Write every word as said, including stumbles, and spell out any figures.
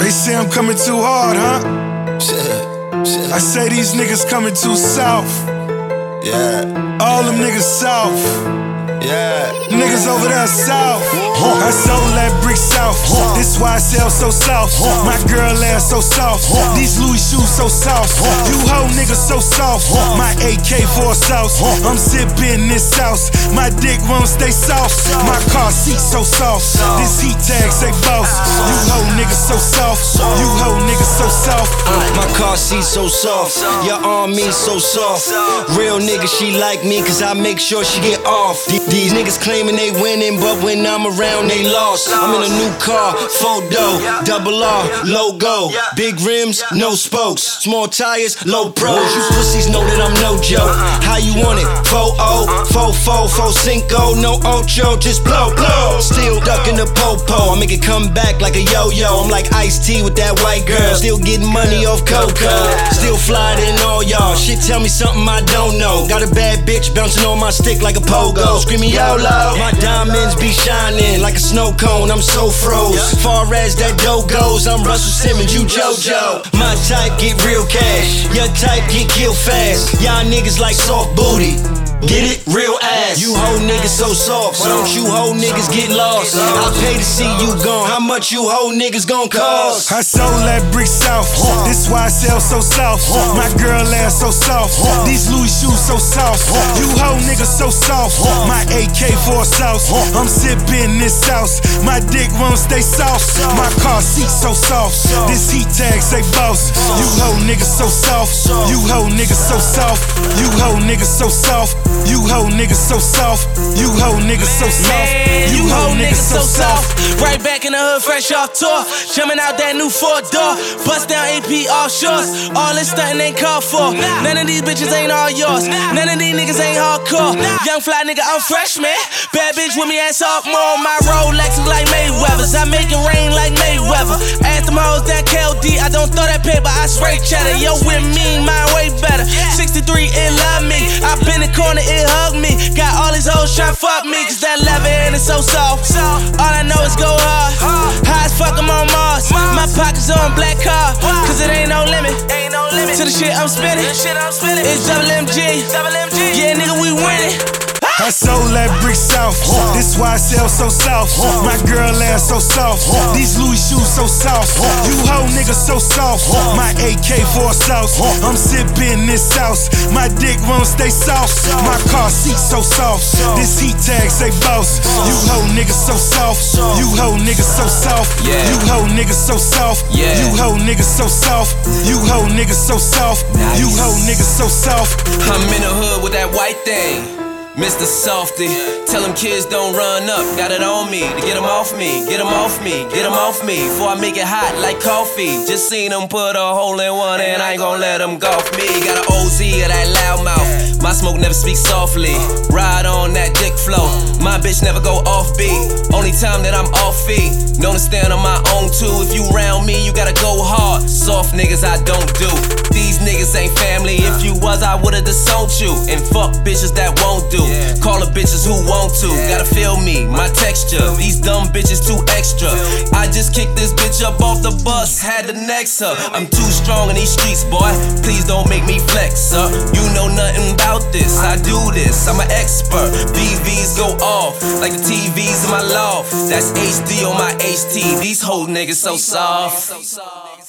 They say I'm coming too hard, huh? Shit, shit. I say these niggas coming too south. Yeah. All them niggas south. Yeah. Niggas over there south. I sold that brick south. This why I sell so soft. My girl ass so soft. These Louis shoes so soft. You hoe niggas so soft. My A K for a sauce. I'm sipping this sauce. My dick won't stay soft. My car seat so soft. This heat tag say boss. You hoe niggas so soft. You hoe niggas so soft. My car seat so soft. Your arm me so soft. Real nigga she like me cause I make sure she get off. These niggas claiming they winning, but when I'm around, they lost. I'm in a new car, photo, double R, logo. Big rims, no spokes. Small tires, low pros. You pussies know that I'm no joke. How you want it? four oh, four four, four cinco, no ocho, just blow, blow. Still ducking the popo, I make it come back like a yo-yo. I'm like Ice-T with that white girl. Still getting money off Coco. Still flyer than all y'all. Shit tell me something I don't know. Got a bad bitch bouncing on my stick like a pogo. Screaming YOLO. My diamonds be shining like a snow cone, I'm so froze. Far as that dough goes, I'm Russell Simmons, you JoJo. My type get real cash, your type get killed fast. Y'all niggas like soft booty, get it? Real ass. You hoe niggas so soft, so don't you hoe niggas get lost. I pay to see you gone, how much you hoe niggas gon' cost? I sold that brick south, this why I sell so soft. My girl ass so soft, these Louis shoes so soft. You hoe niggas so soft, my A K for a sauce. I'm sipping this sauce, my dick won't stay soft. My car seat so soft, this heat tag say boss. You hoe niggas so soft, you hoe niggas so soft. You hoe niggas so soft, you hoe niggas so soft. You hoe niggas so soft, you hoe niggas so soft. Right back in the hood, fresh off tour, jumping out that new four door. Bust down A P offshores, all this stuntin' ain't called for. None of these bitches ain't all yours, none of these niggas ain't hardcore. Young fly nigga, I'm freshman. Bad bitch with me at sophomore. My Rolex is like Mayweather's, I make it rain like Mayweather. Ask them hoes that K L D, I don't throw that paper, I spray cheddar. Yo with me, mine way better. sixty-three, it love me. I been in the corner, it hug me. Got all these hoes tryna fuck me, cause that leather and it's so soft. All I know is go hard, high as fuck, I'm on Mars. My pockets on black car, cause it ain't no limit to the shit I'm spinning. It's double M G, yeah nigga we winning. I sold that brick south, this why I sell so soft. My girl ass so soft, these Louis shoes so soft. You hoe niggas so soft, my A K for a sauce. I'm sipping this sauce, my dick won't stay soft. My car seat so soft, this heat tag say boss. You hoe niggas so soft, you hoe niggas so soft. You hoe niggas so soft, you hoe niggas so soft. You hoe niggas so soft, you hoe niggas so soft. I'm in the hood with that white thing, Mister Softy, tell them kids don't run up, got it on me, to get them off me, get them off me, get them off me, before I make it hot like coffee. Just seen them put a hole in one and I ain't gon' let them golf me. Got an O Z of that loud mouth, my smoke never speaks softly. Ride on that dick flow, my bitch never go off beat. Only time that I'm off feet, known to stand on my own too. If you round me, you gotta go hard, soft niggas I don't do. These niggas ain't family, if you was I would've disowned you. And fuck bitches that won't do, call the bitches who want to. Gotta feel me, my texture, these dumb bitches too extra. I just kicked this bitch up off the bus, had to next her. I'm too strong in these streets, boy, please don't make me flex, huh? You know nothing about this, I do this, I'm an expert. V Vs go off, like the T Vs in my loft. That's H D on my H T, these whole niggas so soft.